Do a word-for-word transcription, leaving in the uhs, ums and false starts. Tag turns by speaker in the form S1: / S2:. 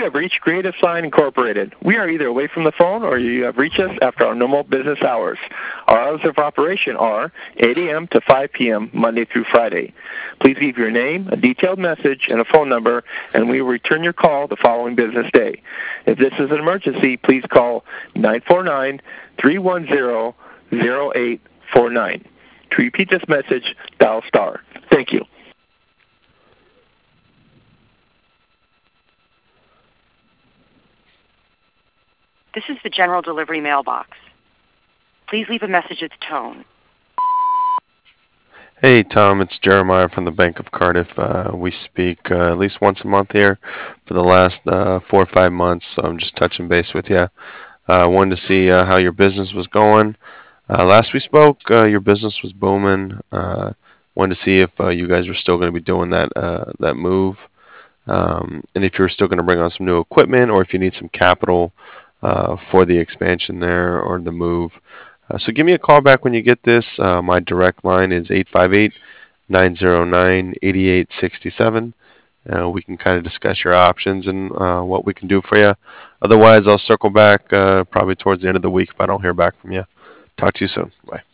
S1: have reached Creative Sign Incorporated. We are either away from the phone or you have reached us after our normal business hours. Our hours of operation are eight a m to five p m Monday through Friday. Please leave your name, a detailed message, and a phone number, and we will return your call the following business day. If this is an emergency, please call nine four nine, three one zero, zero eight four nine. To repeat this message, dial star. Thank you.
S2: This is the general delivery mailbox. Please leave a message at the tone.
S3: Hey Tom, it's Jeremiah from the Bank of Cardiff. Uh, we speak uh, at least once a month here for the last uh, four or five months, so I'm just touching base with you. I uh, wanted to see uh, how your business was going. Uh, last we spoke, uh, your business was booming. Uh, wanted to see if uh, you guys were still going to be doing that uh, that move, um, and if you're still going to bring on some new equipment, or if you need some capital uh, for the expansion there or the move. Uh, so give me a call back when you get this. Uh, my direct line is eight five eight, nine zero nine, eight eight six seven. Uh, we can kind of discuss your options and uh, what we can do for you. Otherwise, I'll circle back uh, probably towards the end of the week if I don't hear back from you. Talk to you soon. Bye.